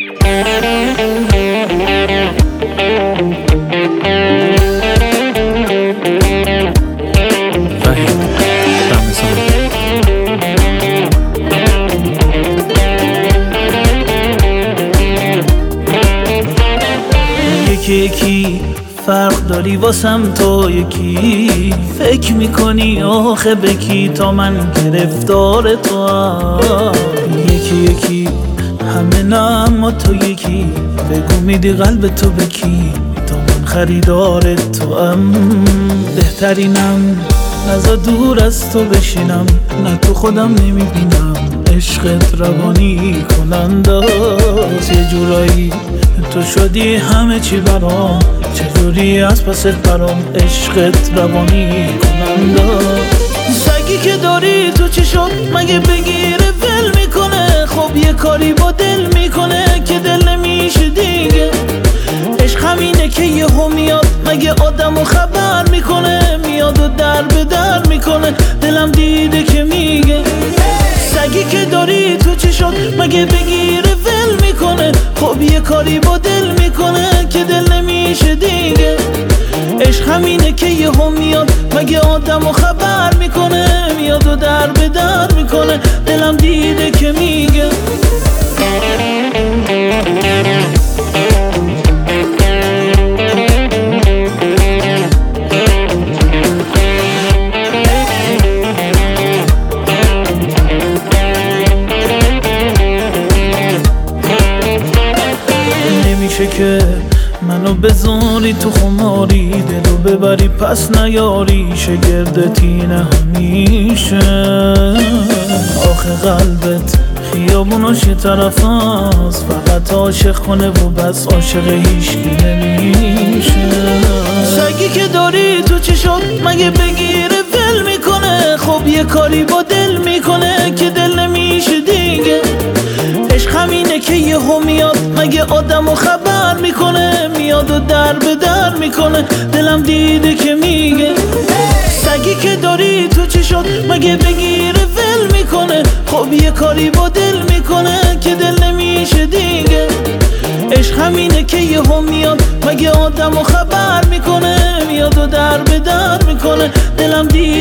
یکی فرق داری واسم تو یکی فکر میکنی آخه بکی تا من گرفتار تو یکی همه نه اما تو یکی بگو میدی قلب تو بکی تا من خریدار تو بهترینم نزا دور از تو بشینم نه تو خودم نمیبینم عشقت روانی کننداز یه جورایی تو شدی همه چی برام چجوری از پست برام عشقت روانی کننداز سگی که داری تو چی شد مگه بگیره ول میکنه خب یه کاری با دل میکنه که دل نمیشه دیگه عشق همینه که یهو میاد مگه آدمو خبر میکنه میاد و در به در میکنه دلم دیده که میگه سگی که داری تو چی شد مگه بگیره ول میکنه خب یه کاری با دل میکنه که دل نمیشه دیگه عشق همینه که یهو میاد مگه آدمو خبر میکنه میاد و در به در میکنه دلم دیده که میگه نمیشه که منو بذاری تو خماری دلو ببری پس نیاری شگردتینه همیشه آخه قلبت خیابوناش یه طرف هست فقط عاشق کنه و بس عاشق هیشگی نمیشه سگی که داری تو چی شد مگه بگیره ول میکنه خب یه کاری با دل میکنه که دل نمیشه دیگه عشق همینه که یهو میاد مگه آدمو خبر میکنه میاد و در به در میکنه دلم دیده که میگه سگی که داری تو چی شد مگه بگیره ول میکنه خب یه کاری با دل میکنه که دل نمیشه دیگه عشق همینه که یهو میاد مگه آدمو خبر میکنه میاد و در به در میکنه دلم دیده